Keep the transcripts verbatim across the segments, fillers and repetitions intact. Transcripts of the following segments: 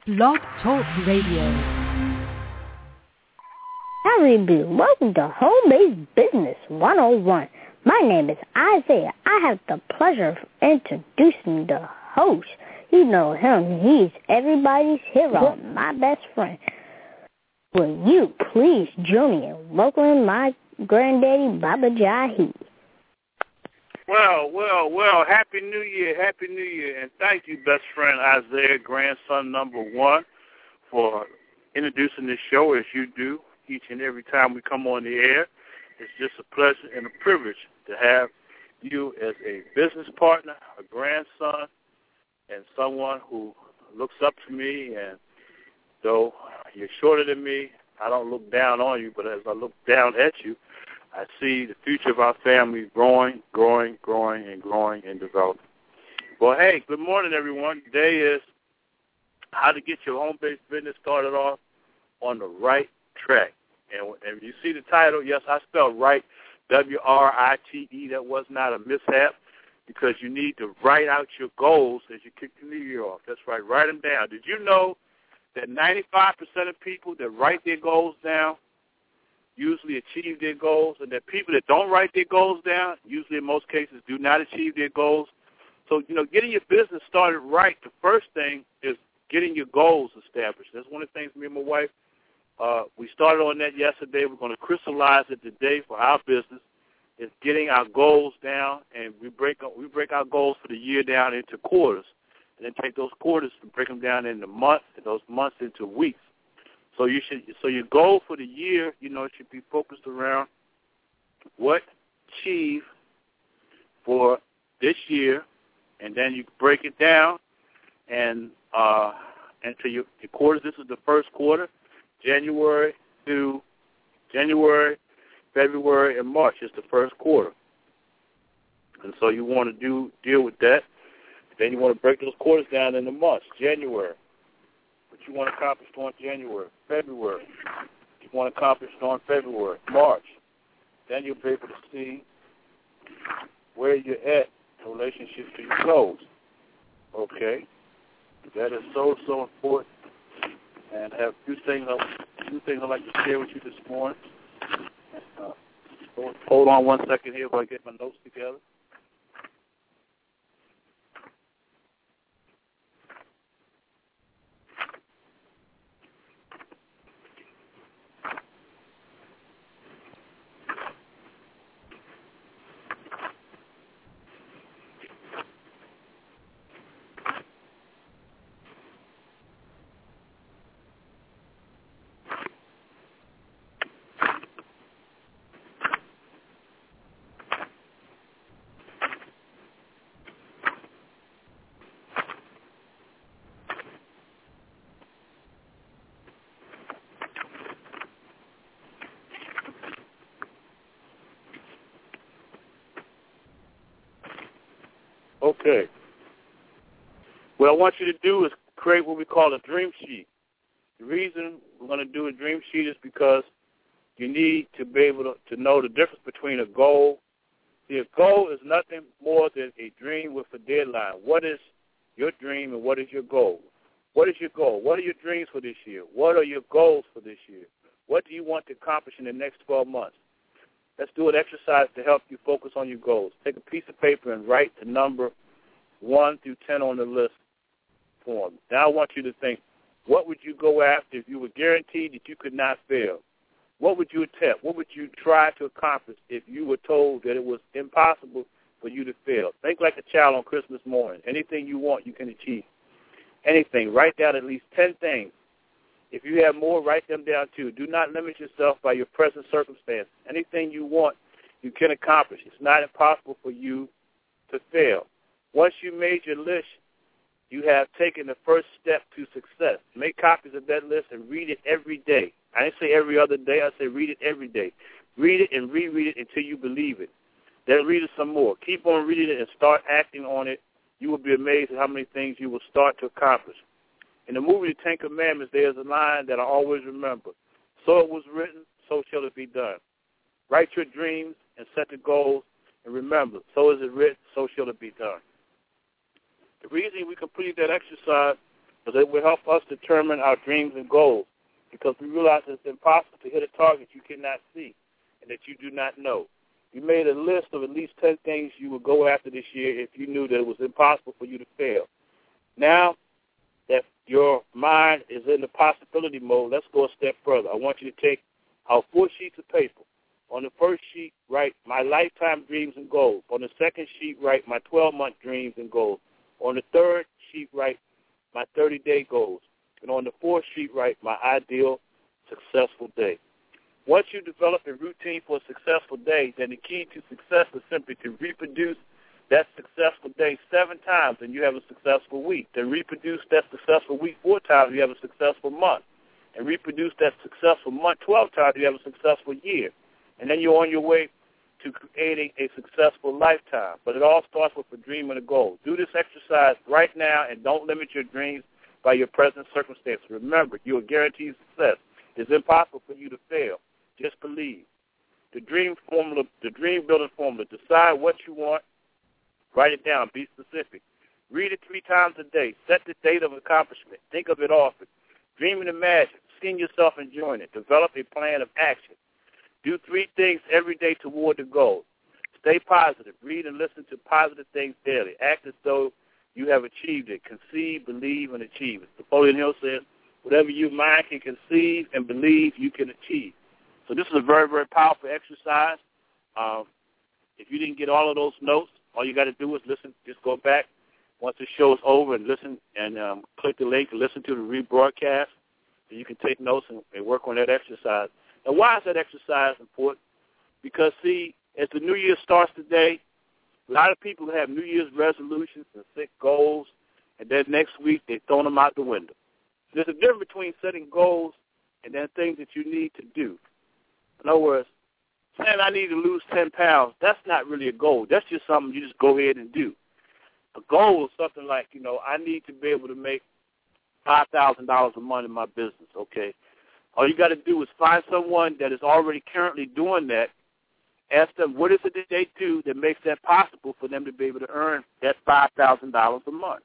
Blog Talk Radio. Howdy, Boo. Welcome to Home-Based Business one oh one. My name is Isaiah. I have the pleasure of introducing the host. You know him. He's everybody's hero, my best friend. Will you please join me in welcoming my granddaddy, Baba Jahi? Well, well, well, Happy New Year, Happy New Year, and thank you, best friend Isaiah, grandson number one, for introducing this show as you do each and every time we come on the air. It's just a pleasure and a privilege to have you as a business partner, a grandson, and someone who looks up to me. And though you're shorter than me, I don't look down on you, but as I look down at you, I see the future of our family growing, growing, growing, and growing and developing. Well, hey, good morning, everyone. Today is how to get your home-based business started off on the right track. And, and you see the title, yes, I spelled right, W R I T E. That was not a mishap, because you need to write out your goals as you kick the new year off. That's right, write them down. Did you know that ninety-five percent of people that write their goals down usually achieve their goals, and that people that don't write their goals down, usually in most cases, do not achieve their goals? So, you know, getting your business started right, the first thing is getting your goals established. That's one of the things me and my wife, uh, we started on that yesterday. We're going to crystallize it today for our business, is getting our goals down, and we break we break our goals for the year down into quarters, and then take those quarters and break them down into months, and those months into weeks. So you should. So your goal for the year, you know, it should be focused around what achieve for this year, and then you break it down and uh, into your, your quarters. This is the first quarter, January through January, February, and March is the first quarter, and so you want to do deal with that. Then you want to break those quarters down into months. January. You want to accomplish during January, February. You want to accomplish during February, March. Then you'll be able to see where you're at in relationship to your goals. Okay? That is so, so important. And I have a few things, a few things I'd like to share with you this morning. Uh, hold on one second here while I get my notes together. Okay. What I want you to do is create what we call a dream sheet. The reason we're going to do a dream sheet is because you need to be able to, to know the difference between a goal. See, a goal is nothing more than a dream with a deadline. What is your dream and what is your goal? What is your goal? What are your dreams for this year? What are your goals for this year? What do you want to accomplish in the next twelve months? Let's do an exercise to help you focus on your goals. Take a piece of paper and write the number one through ten on the list form. Now I want you to think, what would you go after if you were guaranteed that you could not fail? What would you attempt? What would you try to accomplish if you were told that it was impossible for you to fail? Think like a child on Christmas morning. Anything you want, you can achieve. Anything. Write down at least ten things. If you have more, write them down too. Do not limit yourself by your present circumstance. Anything you want, you can accomplish. It's not impossible for you to fail. Once you made your list, you have taken the first step to success. Make copies of that list and read it every day. I didn't say every other day. I say read it every day. Read it and reread it until you believe it. Then read it some more. Keep on reading it and start acting on it. You will be amazed at how many things you will start to accomplish. In the movie The Ten Commandments, there's a line that I always remember. So it was written, so shall it be done. Write your dreams and set the goals, and remember, so is it written, so shall it be done. The reason we completed that exercise because it will help us determine our dreams and goals, because we realize it's impossible to hit a target you cannot see and that you do not know. You made a list of at least ten things you would go after this year if you knew that it was impossible for you to fail. Now that your mind is in the possibility mode, let's go a step further. I want you to take our four sheets of paper. On the first sheet, write my lifetime dreams and goals. On the second sheet, write my twelve-month dreams and goals. On the third sheet, write my thirty-day goals. And on the fourth sheet, write my ideal successful day. Once you develop a routine for a successful day, then the key to success is simply to reproduce that successful day seven times and you have a successful week. Then reproduce that successful week four times, you have a successful month. And reproduce that successful month twelve times, you have a successful year. And then you're on your way to creating a successful lifetime. But it all starts with a dream and a goal. Do this exercise right now and don't limit your dreams by your present circumstances. Remember, you are guaranteed success. It's impossible for you to fail. Just believe. The dream formula, the dream building formula, decide what you want, write it down, be specific. Read it three times a day. Set the date of accomplishment. Think of it often. Dream and imagine. Seeing yourself enjoying it. Develop a plan of action. Do three things every day toward the goal. Stay positive. Read and listen to positive things daily. Act as though you have achieved it. Conceive, believe, and achieve it. Napoleon Hill says, whatever your mind can conceive and believe, you can achieve. So this is a very, very powerful exercise. Um, if you didn't get all of those notes, all you got to do is listen. Just go back once the show is over and listen and um, click the link and listen to the rebroadcast. So you can take notes and, and work on that exercise. Now, why is that exercise important? Because, see, as the new year starts today, a lot of people have New Year's resolutions and set goals, and then next week they throw them out the window. There's a difference between setting goals and then things that you need to do. In other words, saying I need to lose ten pounds, that's not really a goal. That's just something you just go ahead and do. A goal is something like, you know, I need to be able to make five thousand dollars a month in my business, okay? All you got to do is find someone that is already currently doing that. Ask them what is it that they do that makes that possible for them to be able to earn that five thousand dollars a month.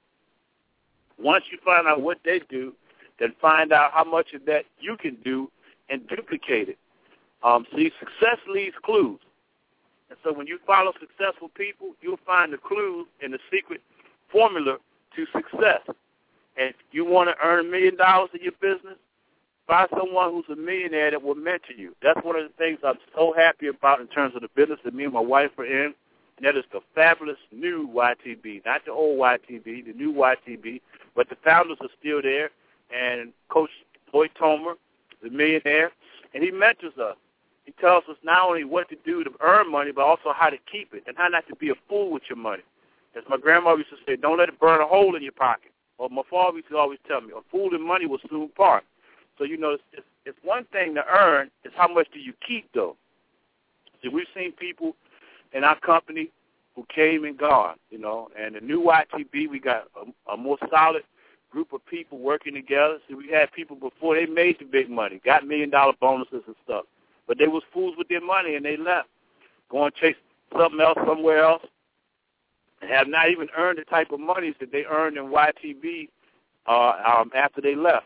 Once you find out what they do, then find out how much of that you can do and duplicate it. Um, see, success leaves clues. And so when you follow successful people, you'll find the clues and the secret formula to success. And if you want to earn a million dollars in your business, find someone who's a millionaire that will mentor you. That's one of the things I'm so happy about in terms of the business that me and my wife are in, and that is the fabulous new Y T B, not the old Y T B, the new Y T B, but the founders are still there, and Coach Lloyd Tomer, the millionaire, and he mentors us. He tells us not only what to do to earn money, but also how to keep it and how not to be a fool with your money. As my grandmother used to say, don't let it burn a hole in your pocket. Or my father used to always tell me, a fool in money will soon part. So, you know, it's, it's, it's one thing to earn. It's how much do you keep, though. See, we've seen people in our company who came and gone, you know, and the new Y T B, we got a, a more solid group of people working together. See, we had people before they made the big money, got million-dollar bonuses and stuff, but they was fools with their money, and they left, going to chase something else somewhere else, and have not even earned the type of monies that they earned in Y T B uh, um, after they left.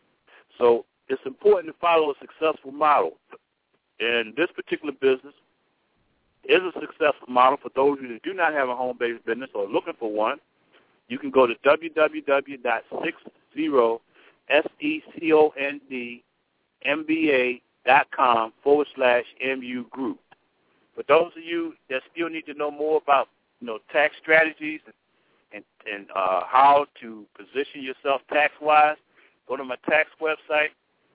So it's important to follow a successful model. And this particular business is a successful model for those of you that do not have a home-based business or looking for one. You can go to www.sixty secondmba.com forward slash MU group. For those of you that still need to know more about, you know, tax strategies and and, and uh, how to position yourself tax-wise, go to my tax website,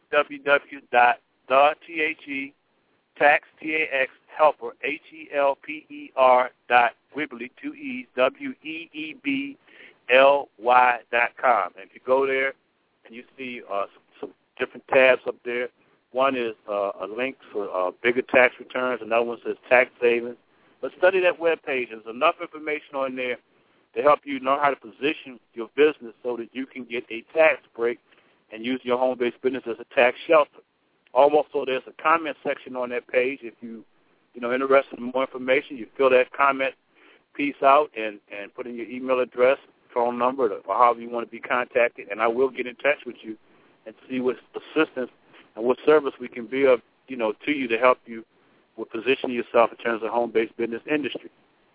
www.the-tax-helper, H E L P E R dot Weebly, two E's, W E E B L Y dot com. And if you go there and you see uh, some, some different tabs up there, one is uh, a link for uh, bigger tax returns. Another one says tax savings. But study that web page. There's enough information on there to help you know how to position your business so that you can get a tax break and use your home-based business as a tax shelter. Also, there's a comment section on that page. If you, you know, interested in more information, you fill that comment piece out and, and put in your email address, phone number or however you want to be contacted, and I will get in touch with you and see what assistance and what service we can be of, you know, to you to help you with positioning yourself in terms of home-based business industry.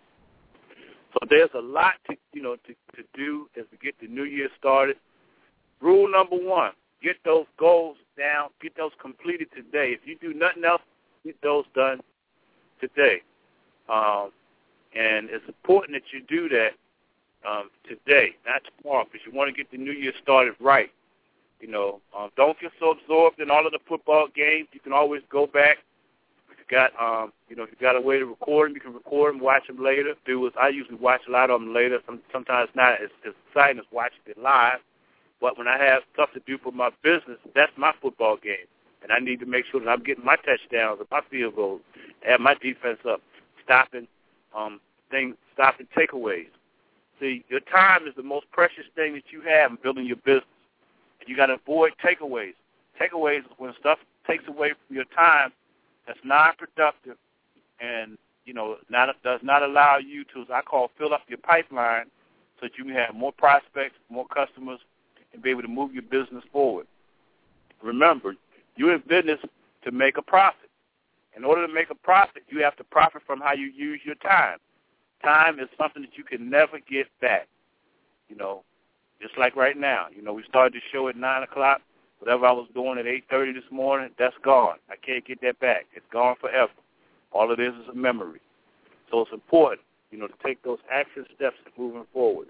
So there's a lot to, you know, to, to do as we get the new year started. Rule number one, get those goals down, get those completed today. If you do nothing else, get those done today. Um, and it's important that you do that um, today, not tomorrow, because you want to get the new year started right. You know, um, don't get so absorbed in all of the football games. You can always go back. If you got, um, you know, if you got a way to record them, you can record them, watch them later. Do I usually watch a lot of them later. Some, sometimes not as, as exciting as watching it live. But when I have stuff to do for my business, that's my football game. And I need to make sure that I'm getting my touchdowns and my field goals, have my defense up, stopping um, things, stopping takeaways. See, your time is the most precious thing that you have in building your business. And you got to avoid takeaways. Takeaways is when stuff takes away from your time that's non-productive and, you know, not, does not allow you to, as I call, fill up your pipeline so that you can have more prospects, more customers, and be able to move your business forward. Remember, you're in business to make a profit. In order to make a profit, you have to profit from how you use your time. Time is something that you can never get back, you know, just like right now. You know, we started the show at nine o'clock. Whatever I was doing at eight thirty this morning, that's gone. I can't get that back. It's gone forever. All it is is a memory. So it's important, you know, to take those action steps moving forward.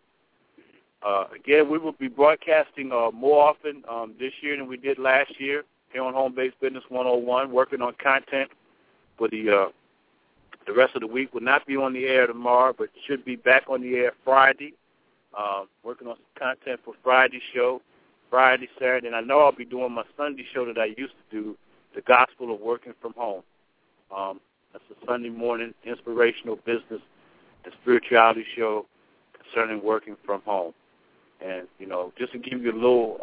Uh, again, we will be broadcasting uh, more often um, this year than we did last year here on Home Based Business one oh one, working on content for the uh, the rest of the week. Will not be on the air tomorrow, but should be back on the air Friday, uh, working on some content for Friday's show, Friday, Saturday, and I know I'll be doing my Sunday show that I used to do, The Gospel of Working from Home. Um, that's a Sunday morning inspirational business and spirituality show concerning working from home. And, you know, just to give you a little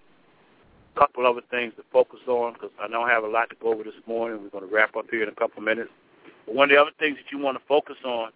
uh, couple other things to focus on, because I don't have a lot to go over this morning. We're going to wrap up here in a couple of minutes. But one of the other things that you want to focus on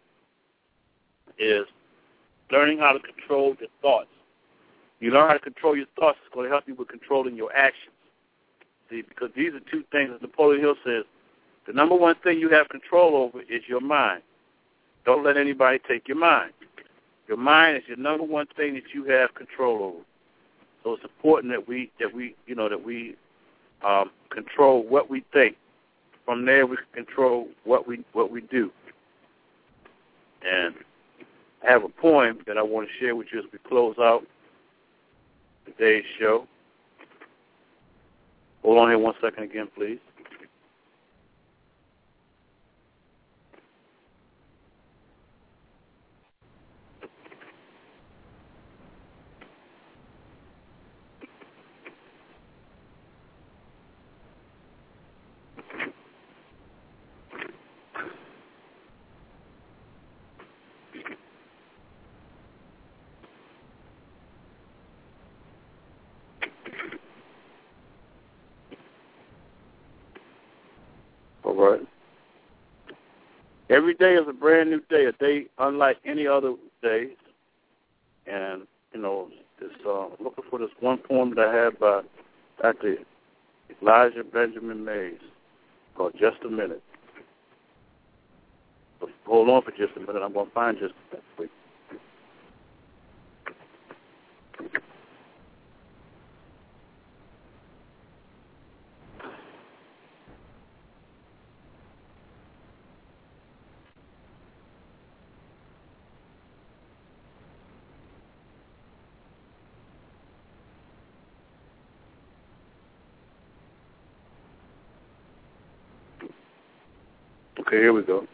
is learning how to control your thoughts. You learn how to control your thoughts, it's going to help you with controlling your actions. See, because these are two things, as Napoleon Hill says, the number one thing you have control over is your mind. Don't let anybody take your mind. Your mind is your number one thing that you have control over. So it's important that we, that we, you know, that we um, control what we think. From there, we can control what we what we do. And I have a poem that I want to share with you as we close out today's show. Hold on here one second again, please. All right. Every day is a brand new day, a day unlike any other day. And, you know, this, uh, looking for this one poem that I have by Doctor Elijah Benjamin Mays called Just a Minute. But hold on for just a minute. I'm going to find just a minute for you. Okay, here we go.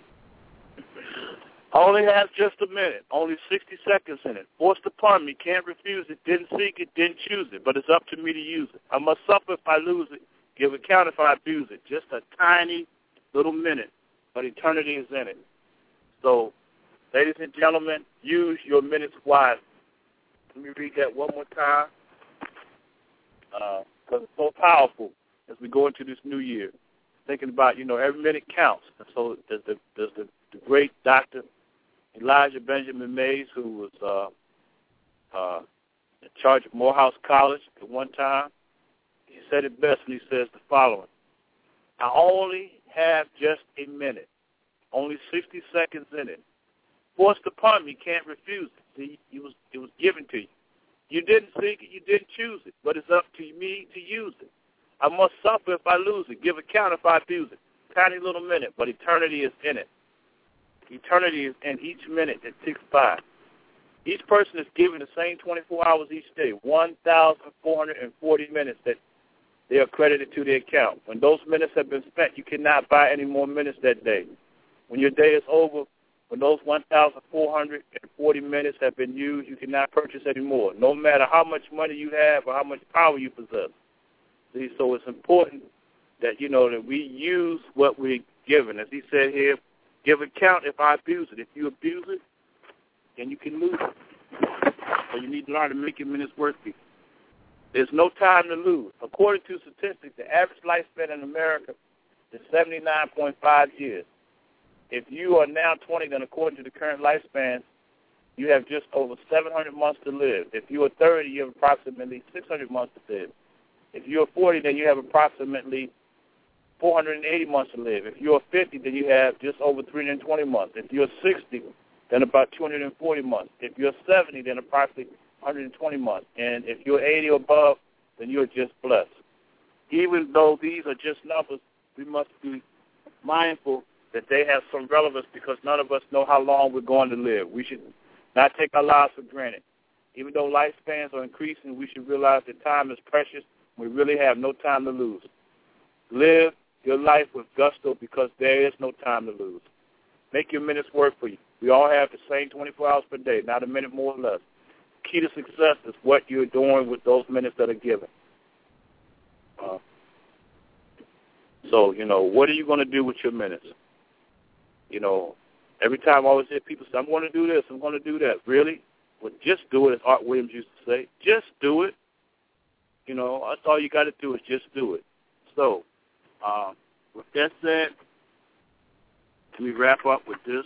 I only have just a minute, only sixty seconds in it. Forced upon me, can't refuse it, didn't seek it, didn't choose it, but it's up to me to use it. I must suffer if I lose it, give account if I abuse it. Just a tiny little minute, but eternity is in it. So, ladies and gentlemen, use your minutes wisely. Let me read that one more time, because uh, it's so powerful as we go into this new year. Thinking about, you know, every minute counts. And so there's the, there's the, the great Doctor Elijah Benjamin Mays, who was uh, uh, in charge of Morehouse College at one time. He said it best when he says the following: I only have just a minute, only sixty seconds in it. Forced upon me, can't refuse it. See, it was, it was given to you. You didn't seek it, you didn't choose it, but it's up to me to use it. I must suffer if I lose it, give account if I abuse it. Tiny little minute, but eternity is in it. Eternity is in each minute that ticks by. Each person is given the same twenty-four hours each day, one thousand four hundred forty minutes that they are credited to their account. When those minutes have been spent, you cannot buy any more minutes that day. When your day is over, when those one thousand four hundred forty minutes have been used, you cannot purchase any more, no matter how much money you have or how much power you possess. See, so it's important that, you know, that we use what we're given. As he said here, give account if I abuse it. If you abuse it, then you can lose it. So you need to learn to make your minutes worth it. There's no time to lose. According to statistics, the average lifespan in America is seventy-nine point five years. If you are now twenty, then according to the current lifespan, you have just over seven hundred months to live. If you are thirty, you have approximately six hundred months to live. If you are forty, then you have approximately four hundred eighty months to live. If you are fifty, then you have just over three hundred twenty months. If you are sixty, then about two hundred forty months. If you're seventy, then approximately one hundred twenty months. And if you're eighty or above, then you're just blessed. Even though these are just numbers, we must be mindful that they have some relevance because none of us know how long we're going to live. We should not take our lives for granted. Even though lifespans are increasing, we should realize that time is precious. We really have no time to lose. Live your life with gusto because there is no time to lose. Make your minutes work for you. We all have the same twenty-four hours per day, not a minute more or less. Key to success is what you're doing with those minutes that are given. Uh, so, you know, what are you going to do with your minutes? You know, every time I always hear people say, I'm going to do this, I'm going to do that. Really? Well, just do it, as Art Williams used to say. Just do it. You know, that's all you got to do is just do it. So, um, with that said, can we wrap up with this?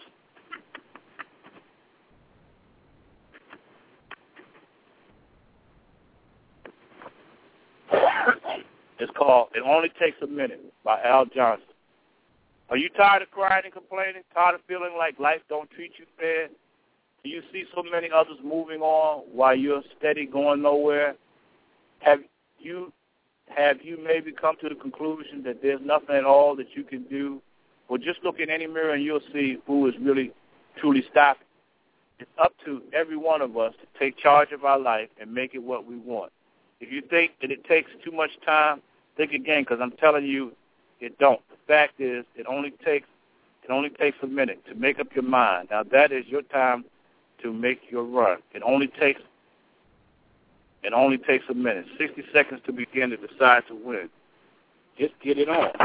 It's called It Only Takes a Minute by Al Johnson. Are you tired of crying and complaining? Tired of feeling like life don't treat you fair? Do you see so many others moving on while you're steady going nowhere? Have you have you maybe come to the conclusion that there's nothing at all that you can do? Well, just look in any mirror and you'll see who is really, truly stopping. It's up to every one of us to take charge of our life and make it what we want. If you think that it takes too much time, think again, because I'm telling you, it don't. The fact is, it only takes it only takes a minute to make up your mind. Now, that is your time to make your run. It only takes it only takes a minute, sixty seconds to begin to decide to win. Just get it on.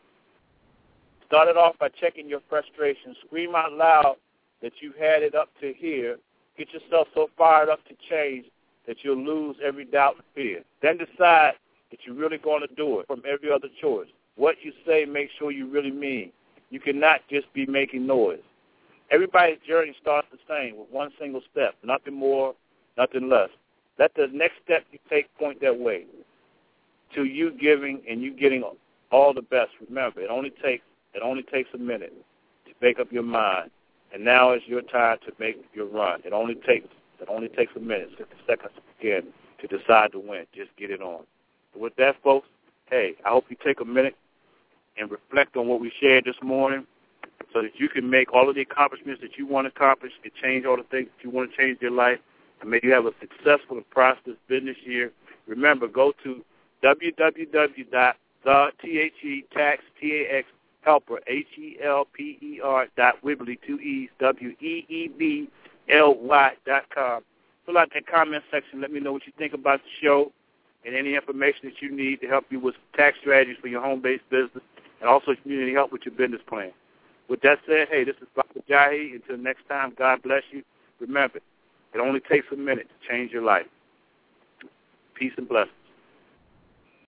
Start it off by checking your frustration. Scream out loud that you've had it up to here. Get yourself so fired up to change that you'll lose every doubt and fear. Then decide that you're really going to do it from every other choice. What you say, make sure you really mean. You cannot just be making noise. Everybody's journey starts the same with one single step, nothing more, nothing less. Let the next step you take point that way to you giving and you getting all the best. Remember, it only takes it only takes a minute to make up your mind, and now is your time to make your run. It only takes It only takes a minute, sixty seconds again, to decide to win. Just get it on. So with that, folks, hey, I hope you take a minute and reflect on what we shared this morning so that you can make all of the accomplishments that you want to accomplish and change all the things that you want to change in your life, and may you have a successful and prosperous business year. Remember, go to w w w dot the tax helper, H E L P E R dot Weebly, two E's, W E E B L Y dot com. Fill out that comment section. Let me know what you think about the show and any information that you need to help you with tax strategies for your home-based business and also if you need any help with your business plan. With that said, hey, this is Doctor Jahi. Until next time, God bless you. Remember, it only takes a minute to change your life. Peace and blessings.